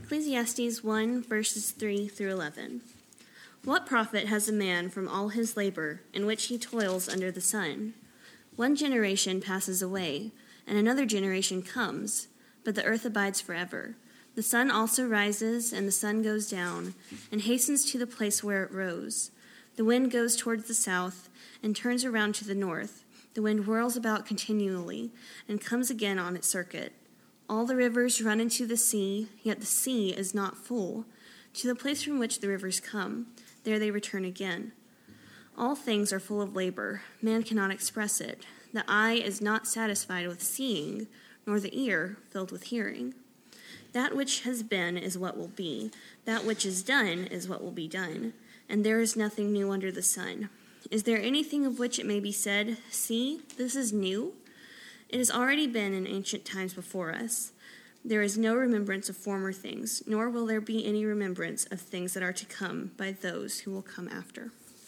Ecclesiastes 1, verses 3 through 11. What profit has a man from all his labor, in which he toils under the sun? One generation passes away, and another generation comes, but the earth abides forever. The sun also rises, and the sun goes down, and hastens to the place where it rose. The wind goes towards the south, and turns around to the north. The wind whirls about continually, and comes again on its circuit. All the rivers run into the sea, yet the sea is not full. To the place from which the rivers come, there they return again. All things are full of labor. Man cannot express it. The eye is not satisfied with seeing, nor the ear filled with hearing. That which has been is what will be. That which is done is what will be done. And there is nothing new under the sun. Is there anything of which it may be said, "See, this is new"? It has already been in ancient times before us. There is no remembrance of former things, nor will there be any remembrance of things that are to come by those who will come after.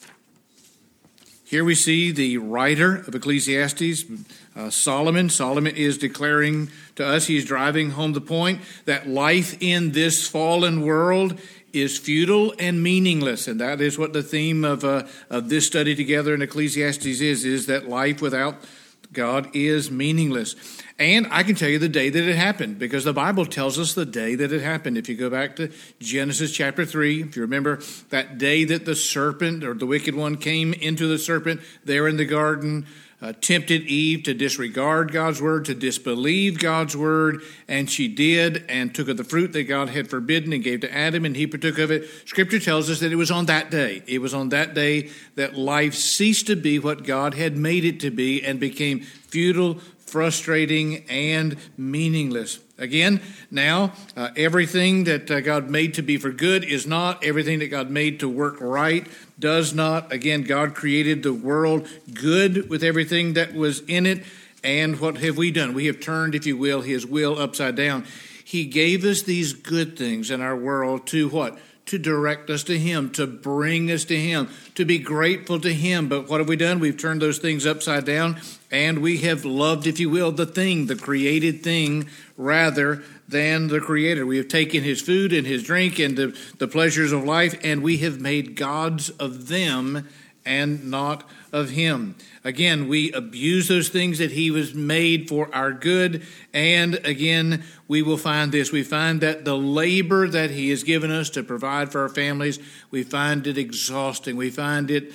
Here we see the writer of Ecclesiastes, Solomon. Solomon is declaring to us, he's driving home the point that life in this fallen world is futile and meaningless. And that is what the theme of this study together in Ecclesiastes is that life without God is meaningless. And I can tell you the day that it happened, because the Bible tells us the day that it happened. If you go back to Genesis chapter 3, if you remember that day that the serpent or the wicked one came into the serpent there in the garden, tempted Eve to disregard God's word, to disbelieve God's word, and she did, and took of the fruit that God had forbidden and gave to Adam, and he partook of it. Scripture tells us that it was on that day. It was on that day that life ceased to be what God had made it to be and became futile, frustrating, and meaningless. Again, now, everything that God made to be for good is not. Everything that God made to work right does not. Again, God created the world good with everything that was in it. And what have we done? We have turned, if you will, his will upside down. He gave us these good things in our world to what? To direct us to him, to bring us to him, to be grateful to him. But what have we done? We've turned those things upside down, and we have loved, if you will, the thing, the created thing, rather than the creator. We have taken his food and his drink and the pleasures of life, and we have made gods of them and not of him. Again, we abuse those things that he was made for our good. And again, we will find this. We find that the labor that he has given us to provide for our families, we find it exhausting. We find it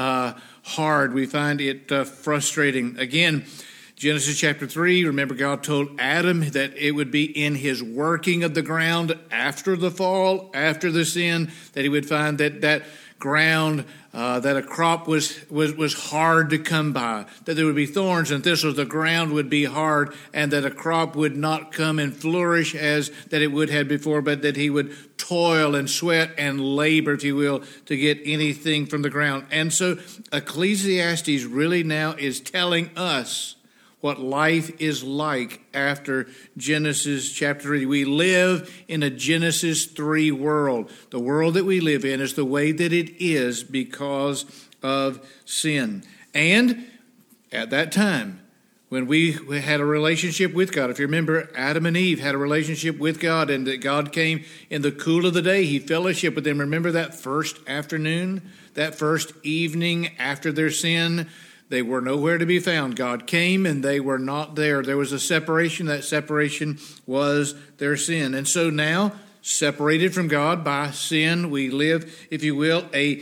hard. We find it frustrating. Again, Genesis chapter 3, remember God told Adam that it would be in his working of the ground after the fall, after the sin, that he would find that ground, that a crop was hard to come by, that there would be thorns and thistles, the ground would be hard, and that a crop would not come and flourish as that it would have before, but that he would toil and sweat and labor, if you will, to get anything from the ground. And so Ecclesiastes really now is telling us what life is like after Genesis chapter 3. We live in a Genesis 3 world. The world that we live in is the way that it is because of sin. And at that time, when we had a relationship with God, if you remember, Adam and Eve had a relationship with God, and that God came in the cool of the day. He fellowshiped with them. Remember that first afternoon, that first evening after their sin? They were nowhere to be found. God came and they were not there. There was a separation. That separation was their sin. And so now, separated from God by sin, we live, if you will, a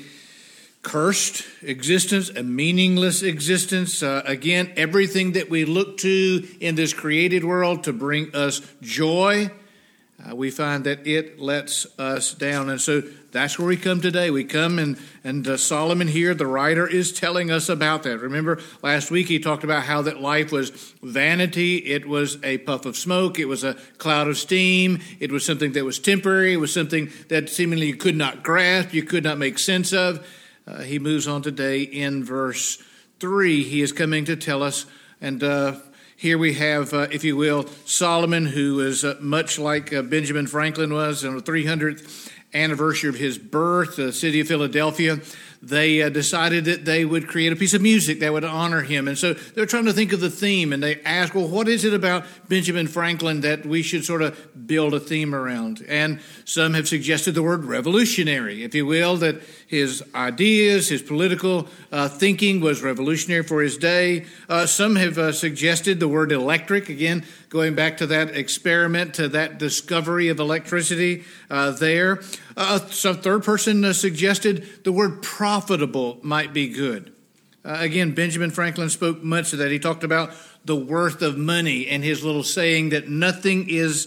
cursed existence, a meaningless existence. Again, everything that we look to in this created world to bring us joy, we find that it lets us down. And so that's where we come today. We come and Solomon here, the writer, is telling us about that. Remember, last week he talked about how that life was vanity. It was a puff of smoke. It was a cloud of steam. It was something that was temporary. It was something that seemingly you could not grasp, you could not make sense of. He moves on today in verse 3. He is coming to tell us, and here we have, if you will, Solomon, who is much like Benjamin Franklin was on the 300th anniversary of his birth, the city of Philadelphia. they decided that they would create a piece of music that would honor him. And so they're trying to think of the theme, and they ask, well, what is it about Benjamin Franklin that we should sort of build a theme around? And some have suggested the word revolutionary, if you will, that his ideas, his political thinking was revolutionary for his day. Some have suggested the word electric, again, going back to that experiment, to that discovery of electricity there. Some third person suggested the word profitable might be good. Again, Benjamin Franklin spoke much of that. He talked about the worth of money and his little saying that nothing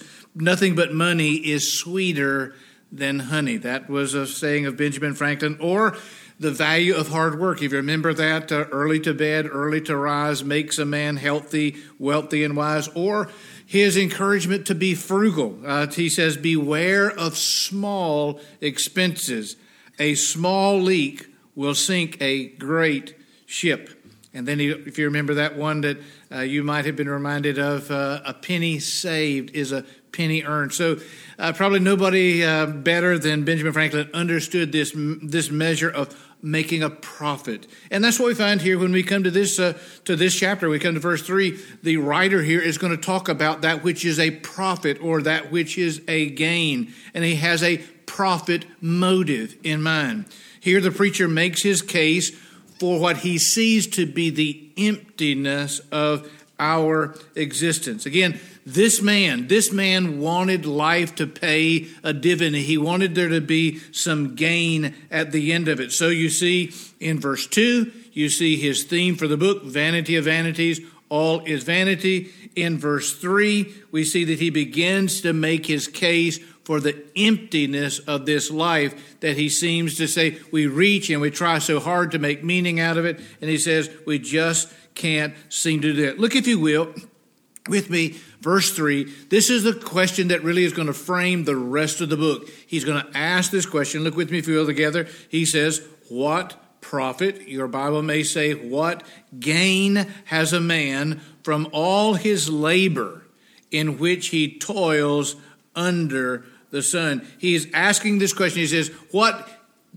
but money is sweeter than honey. That was a saying of Benjamin Franklin. Or the value of hard work. If you remember that, early to bed, early to rise makes a man healthy, wealthy, and wise. Or his encouragement to be frugal. He says, beware of small expenses. A small leak will sink a great ship. And then if you remember that one that you might have been reminded of, a penny saved is a penny earned. So probably nobody better than Benjamin Franklin understood this measure of making a profit. And that's what we find here when we come to this chapter. We come to verse 3. The writer here is going to talk about that which is a profit or that which is a gain. And he has a profit motive in mind. Here the preacher makes his case for what he sees to be the emptiness of our existence. Again, this man wanted life to pay a dividend. He wanted there to be some gain at the end of it. So you see in verse 2, you see his theme for the book, vanity of vanities, all is vanity. In verse 3, we see that he begins to make his case for the emptiness of this life that he seems to say we reach and we try so hard to make meaning out of it. And he says we just can't seem to do that. Look, if you will, with me, verse 3. This is the question that really is going to frame the rest of the book. He's going to ask this question. Look with me, if you will, together. He says, what profit, your Bible may say, what gain has a man from all his labor in which he toils under the sun? He is asking this question. He says, what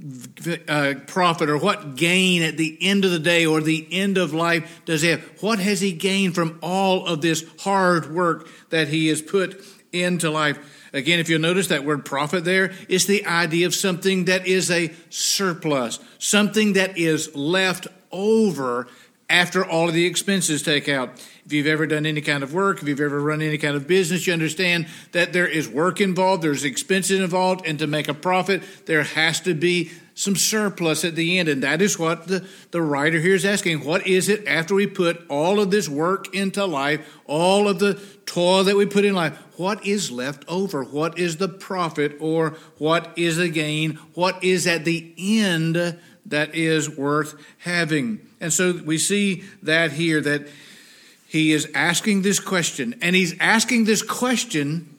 profit or what gain at the end of the day or the end of life does he have? What has he gained from all of this hard work that he has put into life? Again, if you'll notice that word profit there, it's the idea of something that is a surplus, something that is left over after all of the expenses take out. If you've ever done any kind of work, if you've ever run any kind of business, you understand that there is work involved, there's expenses involved, and to make a profit, there has to be some surplus at the end. And that is what the writer here is asking. What is it after we put all of this work into life, all of the toil that we put in life, what is left over? What is the profit or what is the gain? What is at the end that is worth having? And so we see that here, that he is asking this question, and he's asking this question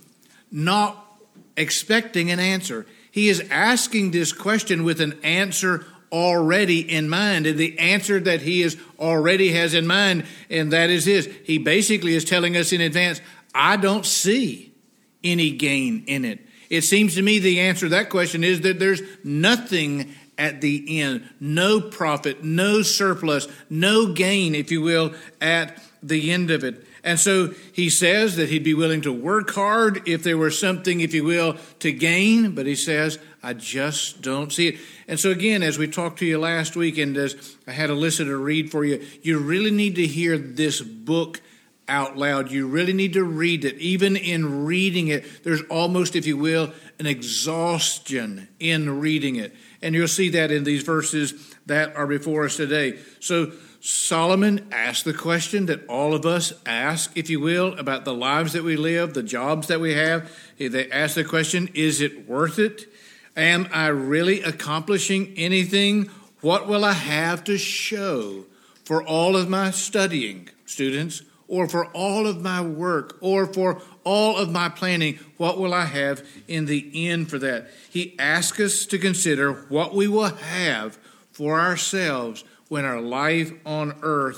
not expecting an answer. He is asking this question with an answer already in mind, and the answer that he already has in mind, and that is this. He basically is telling us in advance, I don't see any gain in it. It seems to me the answer to that question is that there's nothing at the end, no profit, no surplus, no gain, if you will, at the end of it. And so he says that he'd be willing to work hard if there were something, if you will, to gain, but he says, I just don't see it. And so again, as we talked to you last week, and as I had a listener read for you, you really need to hear this book out loud. You really need to read it. Even in reading it, there's almost, if you will, an exhaustion in reading it. And you'll see that in these verses that are before us today. So Solomon asked the question that all of us ask, if you will, about the lives that we live, the jobs that we have. They ask the question, is it worth it? Am I really accomplishing anything? What will I have to show for all of my studying, students, or for all of my work, or for all of my planning? What will I have in the end for that? He asks us to consider what we will have for ourselves when our life on earth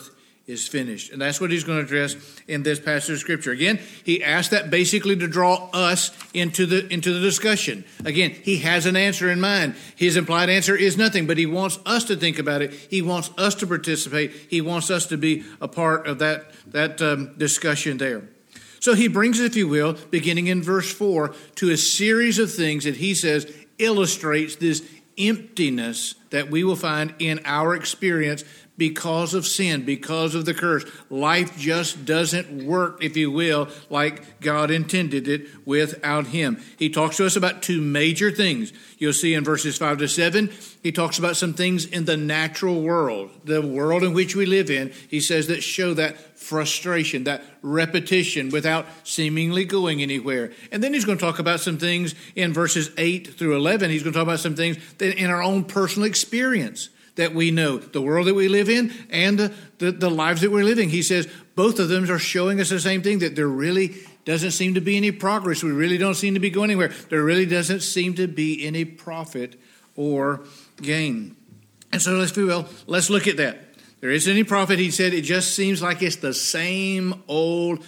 is finished. And that's what he's going to address in this passage of Scripture. Again, he asked that basically to draw us into the discussion. Again, he has an answer in mind. His implied answer is nothing, but he wants us to think about it. He wants us to participate. He wants us to be a part of that discussion there. So he brings us, if you will, beginning in verse 4, to a series of things that he says illustrates this emptiness that we will find in our experience because of sin, because of the curse. Life just doesn't work, if you will, like God intended it without him. He talks to us about two major things. You'll see in verses 5 to 7, he talks about some things in the natural world, the world in which we live in. He says that show that frustration, that repetition without seemingly going anywhere. And then he's going to talk about some things in verses 8 through 11. He's going to talk about some things that in our own personal experience that we know, the world that we live in and the lives that we're living. He says both of them are showing us the same thing, that there really doesn't seem to be any progress. We really don't seem to be going anywhere. There really doesn't seem to be any profit or gain. And so let's look at that. There isn't any profit. He said it just seems like it's the same old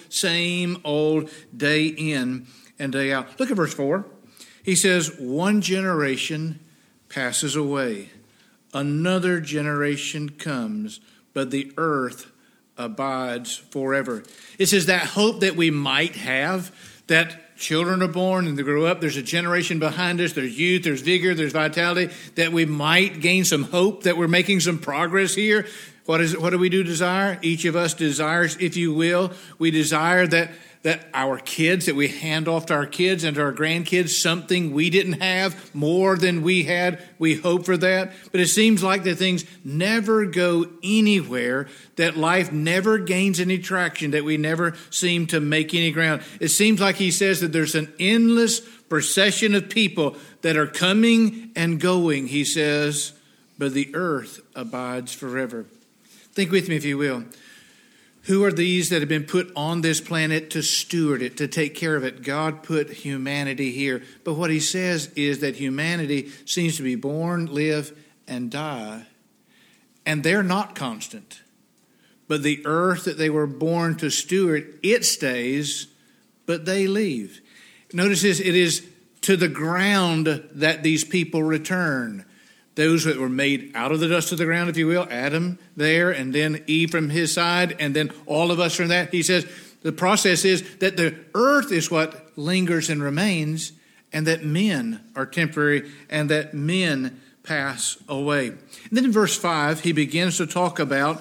day in and day out. Look at verse 4. He says, one generation passes away. Another generation comes, but the earth abides forever. It says that hope that we might have, that children are born and they grow up, there's a generation behind us, there's youth, there's vigor, there's vitality, that we might gain some hope, that we're making some progress here. What do we desire? Each of us desires, if you will, we desire that our kids, that we hand off to our kids and to our grandkids something we didn't have, more than we had. We hope for that. But it seems like that things never go anywhere, that life never gains any traction, that we never seem to make any ground. It seems like he says that there's an endless procession of people that are coming and going, he says, but the earth abides forever. Think with me, if you will. Who are these that have been put on this planet to steward it, to take care of it? God put humanity here. But what he says is that humanity seems to be born, live, and die. And they're not constant. But the earth that they were born to steward, it stays, but they leave. Notice this, it is to the ground that these people return. Those that were made out of the dust of the ground, if you will, Adam there, and then Eve from his side, and then all of us from that. He says the process is that the earth is what lingers and remains, and that men are temporary, and that men pass away. And then in verse 5, he begins to talk about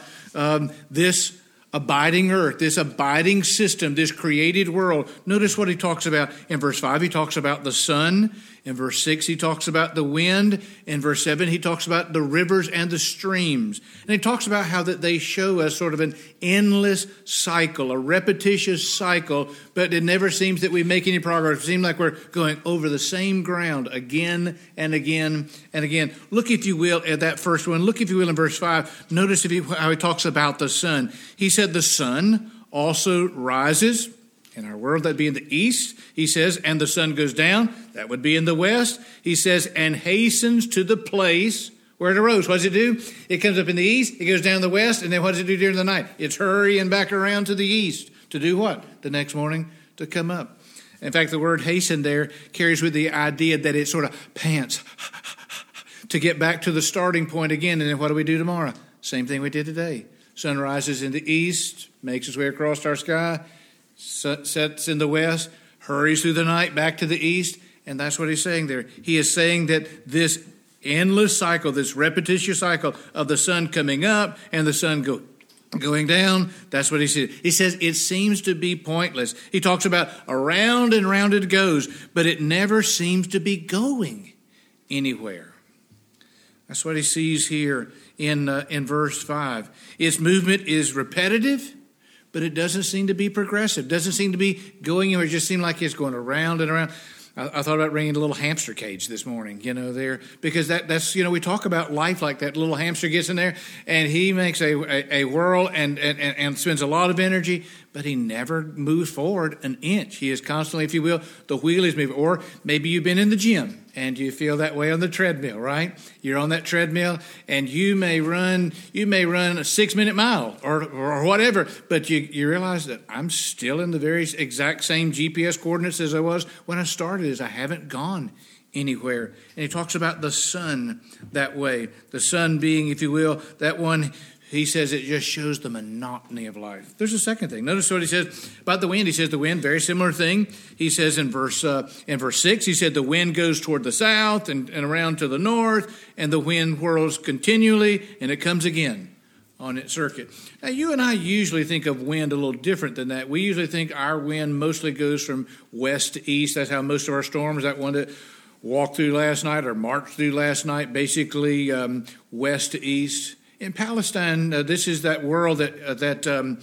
this abiding earth, this abiding system, this created world. Notice what he talks about. In verse 5, he talks about the sun. In verse 6, he talks about the wind. In verse 7, he talks about the rivers and the streams. And he talks about how that they show us sort of an endless cycle, a repetitious cycle, but it never seems that we make any progress. It seems like we're going over the same ground again and again and again. Look, if you will, at that first one. Look, if you will, in verse 5. Notice how he talks about the sun. He said the sun also rises. In our world, that'd be in the east, he says, and the sun goes down. That would be in the west. He says, and hastens to the place where it arose. What does it do? It comes up in the east, it goes down the west, and then what does it do during the night? It's hurrying back around to the east. To do what? The next morning, to come up. In fact, the word hasten there carries with the idea that it sort of pants to get back to the starting point again. And then what do we do tomorrow? Same thing we did today. Sun rises in the east, makes its way across our sky, sets in the west, hurries through the night back to the east, and that's what he's saying there. He is saying that this endless cycle, this repetitious cycle of the sun coming up and the sun going down, that's what he said. He says it seems to be pointless. He talks about around and round it goes, but it never seems to be going anywhere. That's what he sees here in verse 5. Its movement is repetitive, but it doesn't seem to be progressive. Doesn't seem to be going anywhere. It just seems like it's going around and around. I thought about bringing a little hamster cage this morning, there, because that's we talk about life like that. Little hamster gets in there and he makes a whirl and spends a lot of energy, but he never moves forward an inch. He is constantly, if you will, the wheel is moving. Or maybe you've been in the gym and you feel that way on the treadmill, right? You're on that treadmill and you may run a 6-minute mile or whatever, but you realize that I'm still in the very exact same GPS coordinates as I was when I started, as I haven't gone anywhere. And he talks about the sun that way. The sun being, if you will, that one. He says it just shows the monotony of life. There's a second thing. Notice what he says about the wind. He says the wind, very similar thing. He says in verse 6, he said the wind goes toward the south and around to the north, and the wind whirls continually, and it comes again on its circuit. Now, you and I usually think of wind a little different than that. We usually think our wind mostly goes from west to east. That's how most of our storms, that one that walked through last night or marched through last night, basically west to east. In Palestine, this is that world that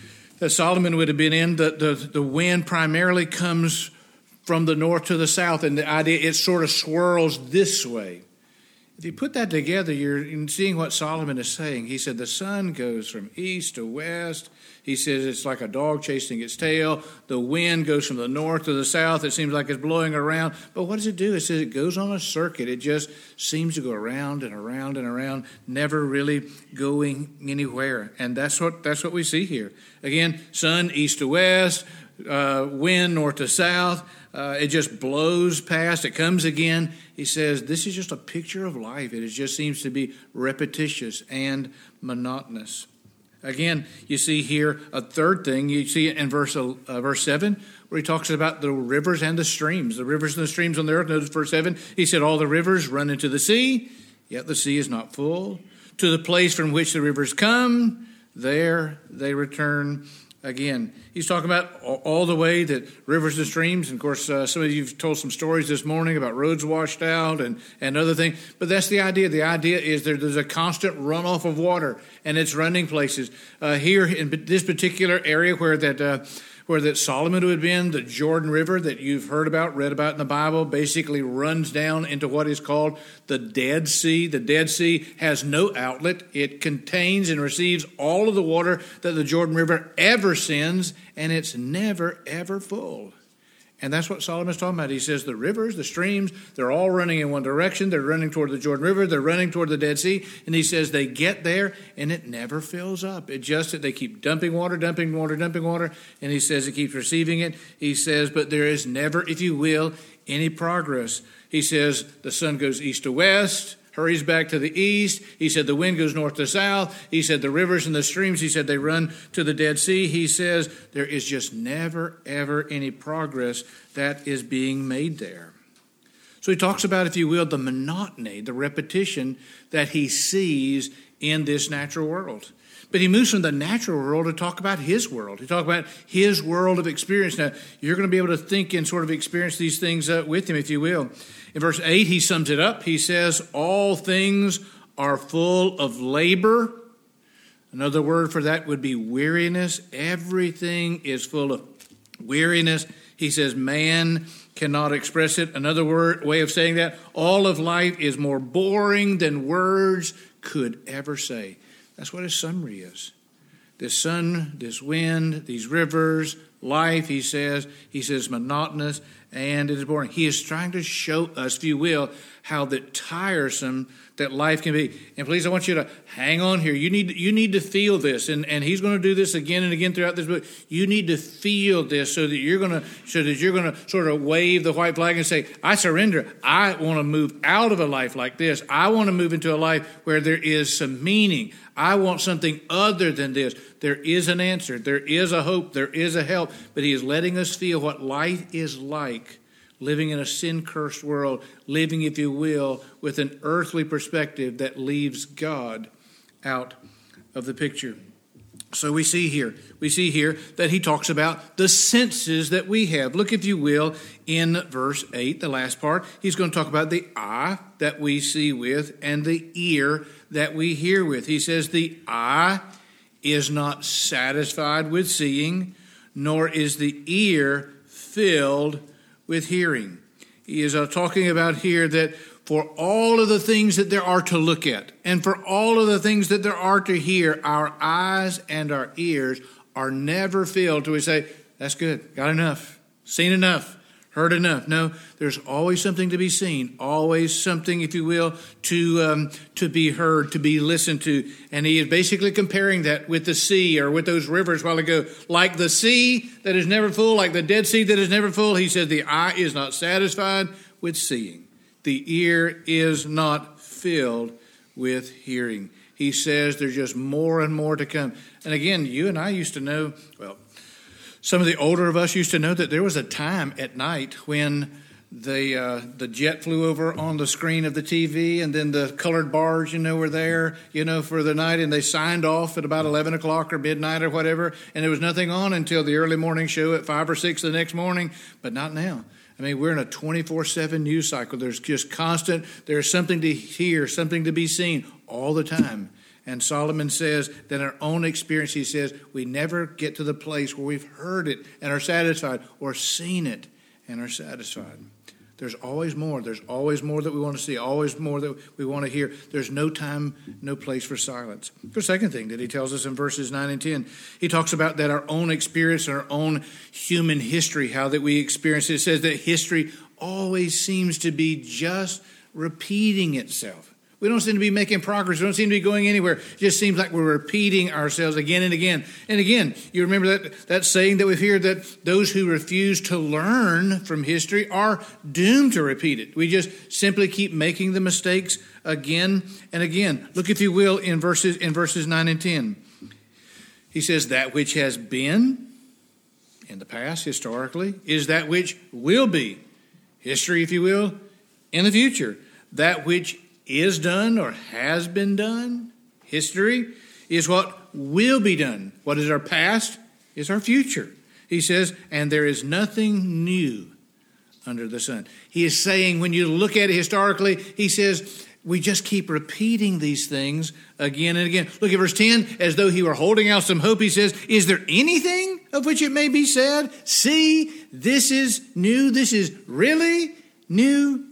Solomon would have been in. The wind primarily comes from the north to the south, and the idea it sort of swirls this way. If you put that together, you're seeing what Solomon is saying. He said the sun goes from east to west. He says it's like a dog chasing its tail. The wind goes from the north to the south. It seems like it's blowing around. But what does it do? It says it goes on a circuit. It just seems to go around and around and around, never really going anywhere. And that's what we see here. Again, sun east to west, wind north to south. It just blows past. It comes again. He says this is just a picture of life. It just seems to be repetitious and monotonous. Again, you see here a third thing. You see it in verse 7, where he talks about the rivers and the streams. The rivers and the streams on the earth. Notice verse 7. He said, all the rivers run into the sea, yet the sea is not full. To the place from which the rivers come, there they return again. He's talking about all the way that rivers and streams. And of course, some of you have told some stories this morning about roads washed out and other things. But that's the idea. The idea is there's a constant runoff of water, and it's running places. Here in this particular area where that Solomon would have been, the Jordan River that you've read about in the Bible, basically runs down into what is called the Dead Sea. The Dead Sea has no outlet. It contains and receives all of the water that the Jordan River ever sends, and it's never, ever full. And that's what Solomon's talking about. He says the rivers, the streams, they're all running in one direction. They're running toward the Jordan River. They're running toward the Dead Sea. And he says they get there and it never fills up. It just, they keep dumping water. And he says it keeps receiving it. He says, but there is never, if you will, any progress. He says the sun goes east to west, hurries back to the east. He said the wind goes north to south. He said the rivers and the streams, he said they run to the Dead Sea. He says there is just never, ever any progress that is being made there. So he talks about, if you will, the monotony, the repetition that he sees in this natural world. But he moves from the natural world to talk about his world. He talks about his world of experience. Now, you're going to be able to think and sort of experience these things with him, if you will. In verse 8, he sums it up. He says, all things are full of labor. Another word for that would be weariness. Everything is full of weariness. He says, man cannot express it. Another way of saying that, all of life is more boring than words could ever say. That's what his summary is. This sun, this wind, these rivers, life, he says monotonous and it is boring. He is trying to show us, if you will, how that tiresome that life can be. And please, I want you to hang on here. You need to feel this. And he's going to do this again and again throughout this book. You need to feel this so that you're going to sort of wave the white flag and say, I surrender. I want to move out of a life like this. I want to move into a life where there is some meaning. I want something other than this. There is an answer. There is a hope. There is a help. But he is letting us feel what life is like, living in a sin-cursed world, living, if you will, with an earthly perspective that leaves God out of the picture. So we see here that he talks about the senses that we have. Look, if you will, in verse 8, the last part. He's going to talk about the eye that we see with and the ear that we hear with. He says the eye is not satisfied with seeing, nor is the ear filled with hearing. He is talking about here that for all of the things that there are to look at and for all of the things that there are to hear, our eyes and our ears are never filled till we say, that's good, got enough, seen enough, heard enough. No, there's always something to be seen, always something, if you will, to be heard, to be listened to. And he is basically comparing that with the sea or with those rivers a while ago. Like the sea that is never full, like the Dead Sea that is never full, he says the eye is not satisfied with seeing. The ear is not filled with hearing. He says there's just more and more to come. And again, you and I used to know, well, some of the older of us used to know that there was a time at night when the jet flew over on the screen of the TV, and then the colored bars, were there, for the night, and they signed off at about 11 o'clock or midnight or whatever, and there was nothing on until the early morning show at 5 or 6 the next morning, but not now. I mean, we're in a 24/7 news cycle. There's just constant, there's something to hear, something to be seen all the time. And Solomon says that in our own experience, he says, we never get to the place where we've heard it and are satisfied, or seen it and are satisfied. There's always more. There's always more that we want to see, always more that we want to hear. There's no time, no place for silence. The second thing that he tells us in verses 9 and 10, he talks about that our own experience and our own human history, how that we experience it. It says that history always seems to be just repeating itself. We don't seem to be making progress. We don't seem to be going anywhere. It just seems like we're repeating ourselves again and again. And again, you remember that saying that we've heard, that those who refuse to learn from history are doomed to repeat it. We just simply keep making the mistakes again and again. Look, if you will, in verses 9 and 10. He says, that which has been in the past, historically, is that which will be, history, if you will, in the future. That which is done or has been done, history, is what will be done. What is our past is our future. He says, and there is nothing new under the sun. He is saying, when you look at it historically, he says, we just keep repeating these things again and again. Look at verse 10, as though he were holding out some hope. He says, is there anything of which it may be said, see, this is new, this is really new?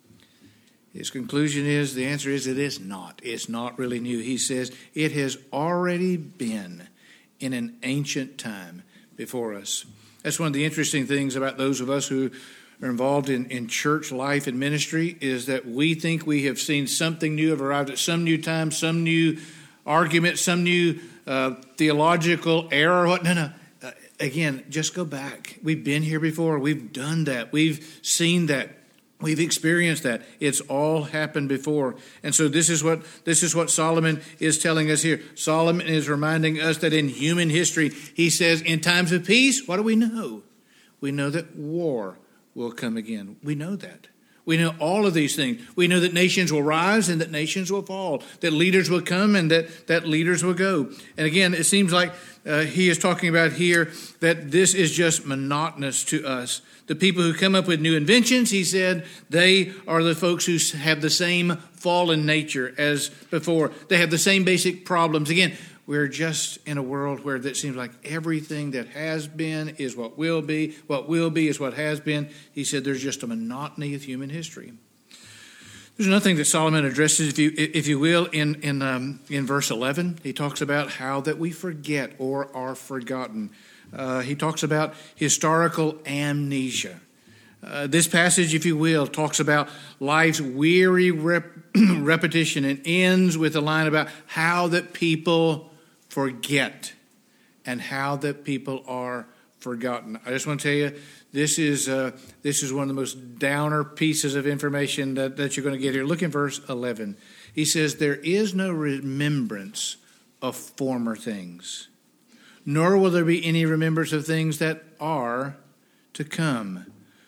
His conclusion is, the answer is, it is not. It's not really new. He says, it has already been in an ancient time before us. That's one of the interesting things about those of us who are involved in church life and ministry, is that we think we have seen something new, have arrived at some new time, some new argument, some new theological error. What? No. Again, just go back. We've been here before. We've done that. We've seen that. We've experienced that. It's all happened before. And so this is what Solomon is telling us here. Solomon is reminding us that in human history, he says, in times of peace, what do we know? We know that war will come again. We know that. We know all of these things. We know that nations will rise and that nations will fall, that leaders will come and that leaders will go. And again, it seems like he is talking about here that this is just monotonous to us. The people who come up with new inventions, he said, they are the folks who have the same fallen nature as before. They have the same basic problems. Again, we're just in a world where it seems like everything that has been is what will be is what has been. He said there's just a monotony of human history. There's another thing that Solomon addresses, if you will, in verse 11. He talks about how that we forget or are forgotten. He talks about historical amnesia. This passage, if you will, talks about life's weary repetition and ends with a line about how that people forget and how that people are forgotten. I just want to tell you, this is one of the most downer pieces of information that you're going to get here. Look in verse 11. He says, there is no remembrance of former things, nor will there be any remembrance of things that are to come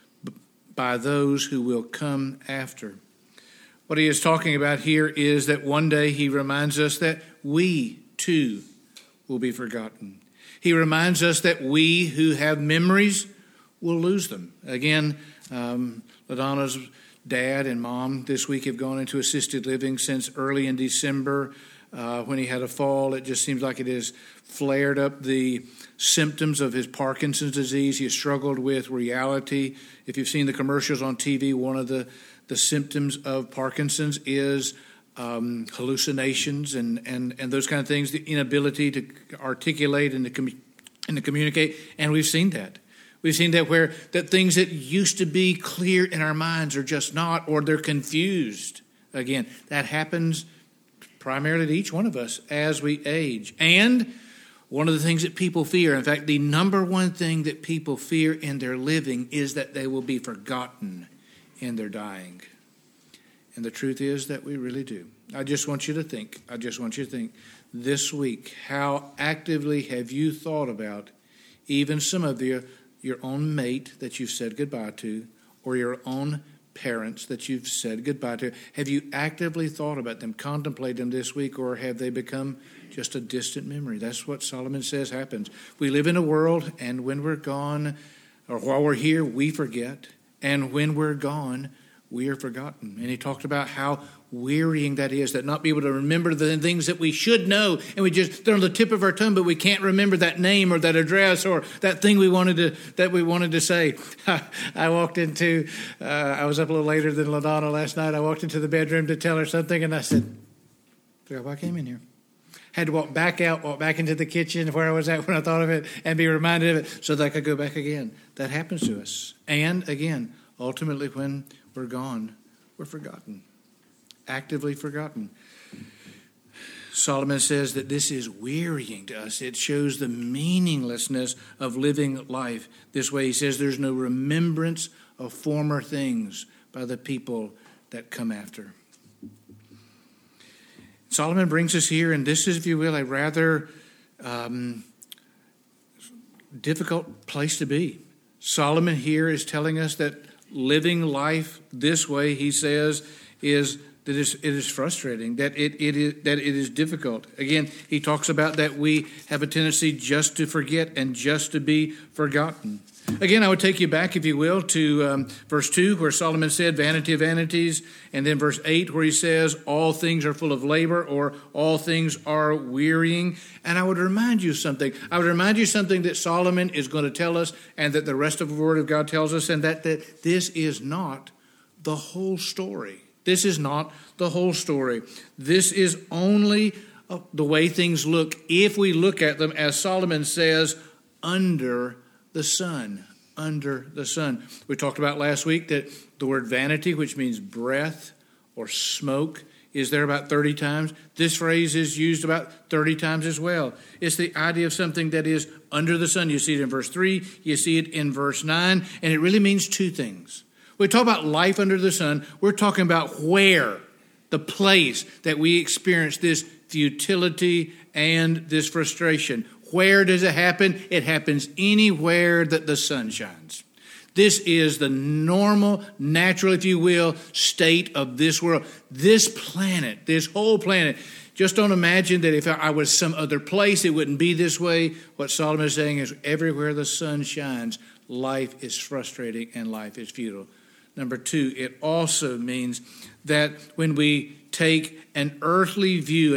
by those who will come after. What he is talking about here is that one day he reminds us that we too will be forgotten. He reminds us that we who have memories will lose them. Again, LaDonna's dad and mom this week have gone into assisted living since early in December. When he had a fall, it just seems like it has flared up the symptoms of his Parkinson's disease. He has struggled with reality. If you've seen the commercials on TV, one of the symptoms of Parkinson's is hallucinations and those kind of things, the inability to articulate and to and to communicate. And we've seen that. We've seen that where that things that used to be clear in our minds are just not, or they're confused. Again, that happens primarily to each one of us as we age. And one of the things that people fear, in fact, the number one thing that people fear in their living is that they will be forgotten in their dying. And the truth is that we really do. I just want you to think this week, how actively have you thought about even some of your own mate that you've said goodbye to, or your own parents that you've said goodbye to? Have you actively thought about them, contemplated them this week, or have they become just a distant memory? That's what Solomon says happens. We live in a world, and when we're gone, or while we're here, we forget. And when we're gone, we are forgotten. And he talked about how wearying that is, that not be able to remember the things that we should know, and they're on the tip of our tongue, but we can't remember that name or that address or that thing we wanted to say. I walked into, I was up a little later than LaDonna last night. I walked into the bedroom to tell her something, and I said, "Forgot why I came in here." Had to walk back into the kitchen where I was at when I thought of it, and be reminded of it so that I could go back again. That happens to us. And again, ultimately, when we're gone, we're forgotten. Actively forgotten. Solomon says that this is wearying to us. It shows the meaninglessness of living life this way. He says there's no remembrance of former things by the people that come after. Solomon brings us here, and this is, if you will, a rather difficult place to be. Solomon here is telling us that living life this way, he says, it is frustrating, that it is difficult. Again, he talks about that we have a tendency just to forget and just to be forgotten. Again, I would take you back, if you will, to verse 2, where Solomon said, "Vanity of vanities," and then verse 8, where he says, "All things are full of labor," or "all things are wearying." And I would remind you something. I would remind you something that Solomon is going to tell us, and that the rest of the Word of God tells us, and that this is not the whole story. This is not the whole story. This is only the way things look if we look at them, as Solomon says, under the sun. Under the sun. We talked about last week that the word vanity, which means breath or smoke, is there about 30 times. This phrase is used about 30 times as well. It's the idea of something that is under the sun. You see it in verse 3, you see it in verse 9, and it really means two things. We talk about life under the sun. We're talking about where, the place that we experience this futility and this frustration. Where does it happen? It happens anywhere that the sun shines. This is the normal, natural, if you will, state of this world. This planet, this whole planet. Just don't imagine that if I was some other place, it wouldn't be this way. What Solomon is saying is everywhere the sun shines, life is frustrating and life is futile. Number two, it also means that when we take an earthly view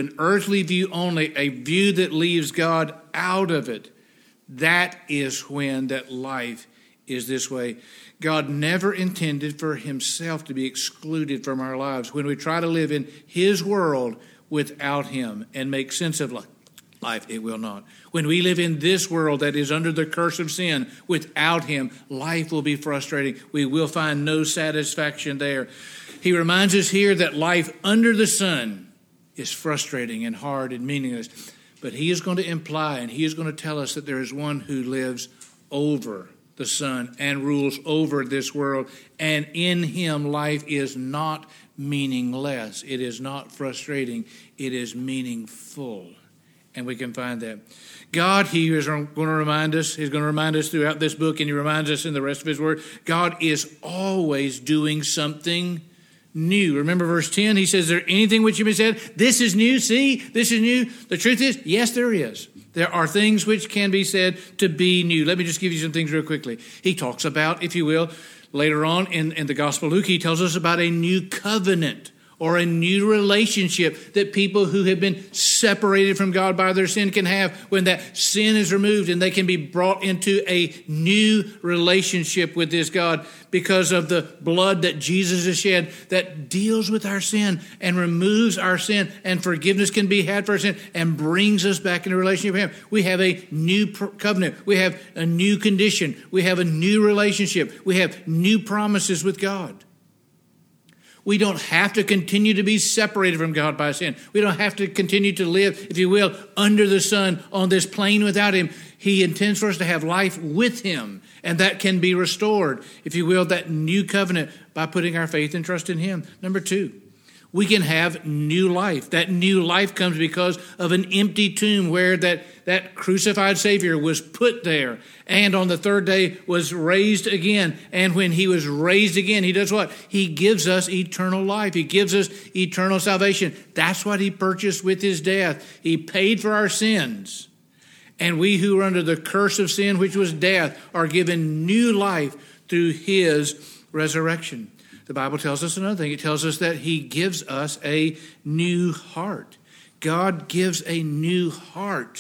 only, a view that leaves God out of it, that is when that life is this way. God never intended for himself to be excluded from our lives. When we try to live in his world without him and make sense of life, it will not. When we live in this world that is under the curse of sin without him, life will be frustrating. We will find no satisfaction there. He reminds us here that life under the sun is frustrating and hard and meaningless. But he is going to imply and he is going to tell us that there is one who lives over the sun and rules over this world. And in him, life is not meaningless. It is not frustrating. It is meaningful. And we can find that. God, he is going to remind us, he's going to remind us throughout this book, and he reminds us in the rest of his word, God is always doing something new. Remember verse 10, he says, "Is there anything which you may say, this is new? See, this is new." The truth is, yes, there is. There are things which can be said to be new. Let me just give you some things real quickly. He talks about, if you will, later on in the Gospel of Luke, he tells us about a new covenant or a new relationship that people who have been separated from God by their sin can have when that sin is removed and they can be brought into a new relationship with this God because of the blood that Jesus has shed that deals with our sin and removes our sin, and forgiveness can be had for our sin and brings us back into a relationship with Him. We have a new covenant. We have a new condition. We have a new relationship. We have new promises with God. We don't have to continue to be separated from God by sin. We don't have to continue to live, if you will, under the sun on this plane without Him. He intends for us to have life with Him, and that can be restored, if you will, that new covenant by putting our faith and trust in Him. Number 2, we can have new life. That new life comes because of an empty tomb where that crucified Savior was put there and on the third day was raised again. And when He was raised again, He does what? He gives us eternal life. He gives us eternal salvation. That's what He purchased with His death. He paid for our sins. And we who are under the curse of sin, which was death, are given new life through His resurrection. The Bible tells us another thing. It tells us that He gives us a new heart. God gives a new heart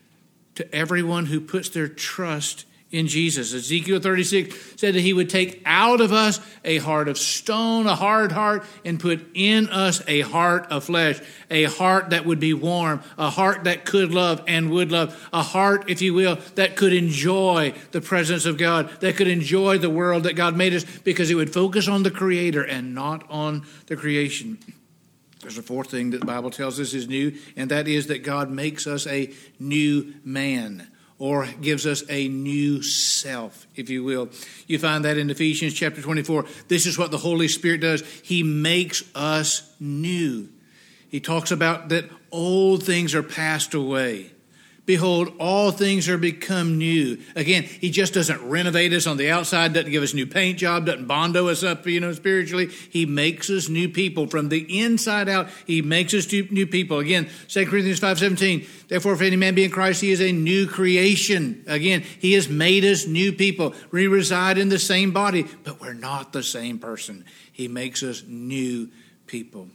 to everyone who puts their trust in Jesus. Ezekiel 36 said that He would take out of us a heart of stone, a hard heart, and put in us a heart of flesh, a heart that would be warm, a heart that could love and would love, a heart, if you will, that could enjoy the presence of God, that could enjoy the world that God made us, because it would focus on the Creator and not on the creation. There's a fourth thing that the Bible tells us is new, and that is that God makes us a new man, or gives us a new self, if you will. You find that in Ephesians chapter 24. This is what the Holy Spirit does. He makes us new. He talks about that old things are passed away. Behold, all things are become new. Again, He just doesn't renovate us on the outside, doesn't give us a new paint job, doesn't bondo us up, spiritually. He makes us new people. From the inside out, He makes us new people. Again, 2 Corinthians 5:17, therefore, if any man be in Christ, he is a new creation. Again, He has made us new people. We reside in the same body, but we're not the same person. He makes us new people.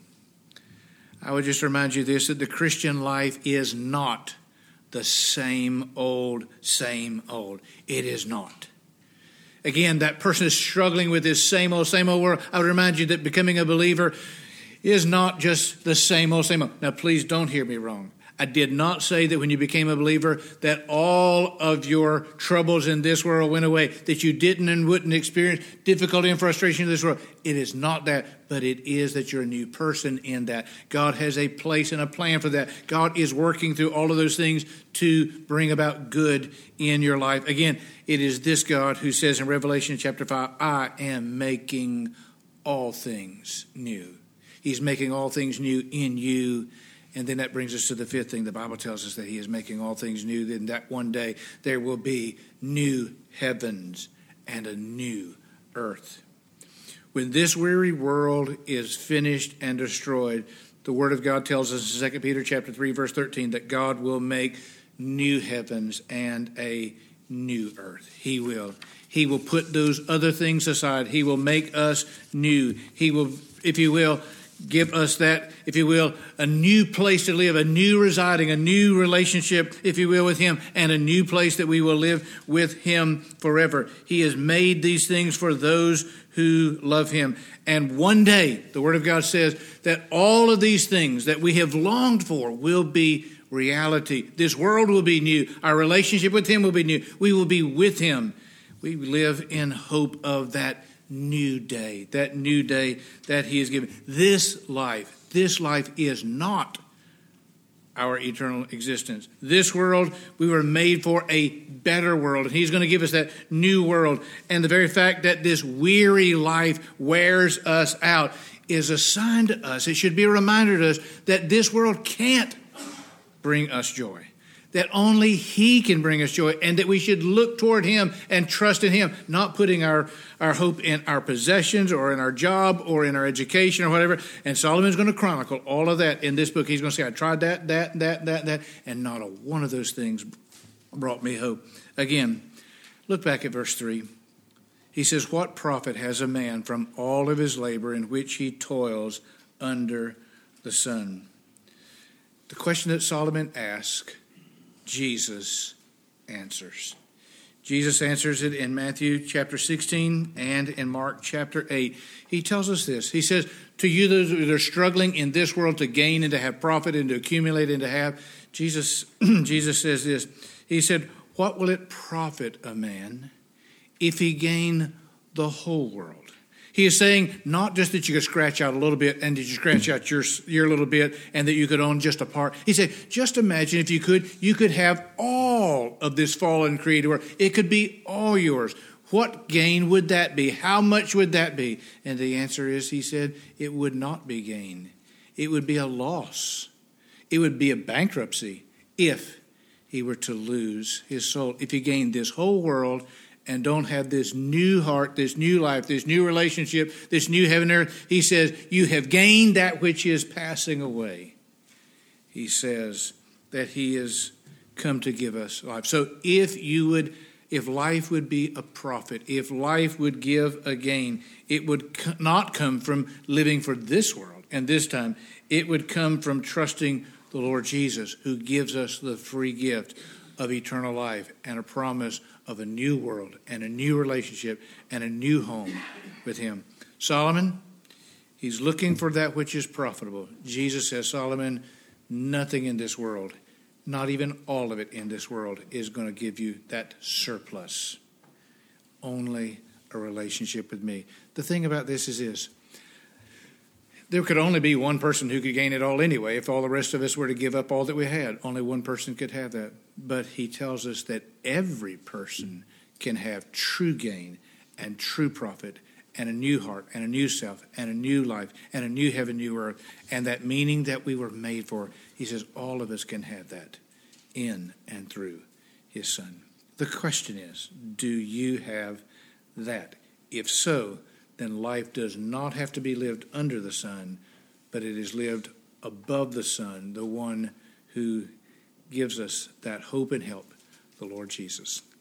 I would just remind you this, that the Christian life is not the same old. It is not. Again, that person is struggling with this same old world. I would remind you that becoming a believer is not just the same old. Now, please don't hear me wrong. I did not say that when you became a believer that all of your troubles in this world went away, that you didn't and wouldn't experience difficulty and frustration in this world. It is not that, but it is that you're a new person in that. God has a place and a plan for that. God is working through all of those things to bring about good in your life. Again, it is this God who says in Revelation chapter 5, I am making all things new. He's making all things new in you. And then that brings us to the fifth thing. The Bible tells us that He is making all things new. Then that one day there will be new heavens and a new earth. When this weary world is finished and destroyed, the Word of God tells us in 2 Peter chapter 3, verse 13, that God will make new heavens and a new earth. He will. He will put those other things aside. He will make us new. He will, if you will, give us that, if you will, a new place to live, a new residing, a new relationship, if you will, with Him, and a new place that we will live with Him forever. He has made these things for those who love Him. And one day, the Word of God says that all of these things that we have longed for will be reality. This world will be new. Our relationship with Him will be new. We will be with Him. We live in hope of that new day that He has given. This life is not our eternal existence. This world, we were made for a better world, and He's going to give us that new world. And the very fact that this weary life wears us out is a sign to us. It should be a reminder to us that this world can't bring us joy, that only He can bring us joy, and that we should look toward Him and trust in Him, not putting our hope in our possessions or in our job or in our education or whatever. And Solomon's going to chronicle all of that in this book. He's going to say, I tried that, and not a one of those things brought me hope. Again, look back at verse 3. He says, what profit has a man from all of his labor in which he toils under the sun. The question that Solomon asked, Jesus answers. Jesus answers it in Matthew chapter 16 and in Mark chapter 8. He tells us this. He says, to you that are struggling in this world to gain and to have profit and to accumulate and to have, Jesus says this. He said, what will it profit a man if he gain the whole world? He is saying not just that you could scratch out a little bit and that you scratch out your little bit and that you could own just a part. He said, just imagine if you could have all of this fallen created world. It could be all yours. What gain would that be? How much would that be? And the answer is, he said, it would not be gain. It would be a loss. It would be a bankruptcy if he were to lose his soul. If he gained this whole world and don't have this new heart, this new life, this new relationship, this new heaven and earth, he says, you have gained that which is passing away. He says that he has come to give us life. So if life would be a profit, if life would give a gain, it would not come from living for this world and this time. It would come from trusting the Lord Jesus, who gives us the free gift of eternal life and a promise of a new world and a new relationship and a new home with him. Solomon, he's looking for that which is profitable. Jesus says, Solomon, nothing in this world, not even all of it in this world, is going to give you that surplus. Only a relationship with me. The thing about this is this. There could only be one person who could gain it all anyway. If all the rest of us were to give up all that we had, only one person could have that. But he tells us that every person can have true gain and true profit and a new heart and a new self and a new life and a new heaven, new earth, and that meaning that we were made for. He says all of us can have that in and through his Son. The question is, do you have that? If so, then life does not have to be lived under the sun, but it is lived above the sun, the one who gives us that hope and help, the Lord Jesus.